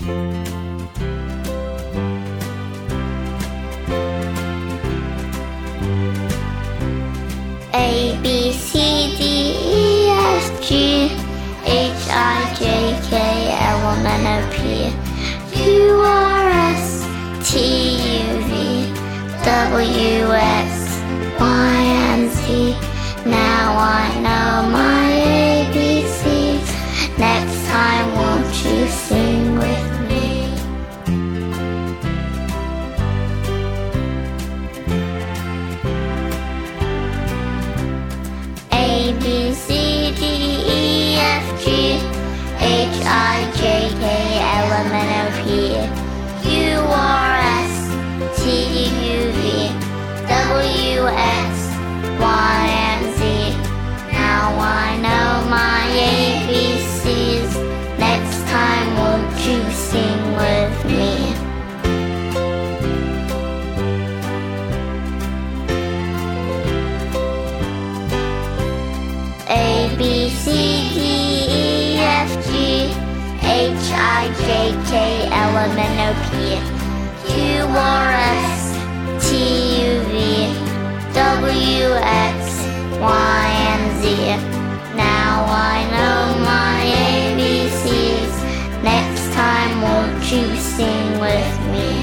A, B, C, D, E, F, G, H, I, J, K, L, M, N, O, P, Q, R, S, T, U, V, W, X, Y, and Z. Now I know my ABCs. Next time, won't you sing with me? A, B, C, D, E, F, G, H, I, J, K, L, M, N, O, P, Q, R, S, T, U, V, W, X, Y, and Z. Now I know my ABCs. Next time, won't you sing with me? A, B, C, D, E, F, G, H, I, J, K, L, M, N, O, P, Q, R, S, T, U, V, W, X, Y, and Z. Now I know my ABCs. Next time, won't you sing with me?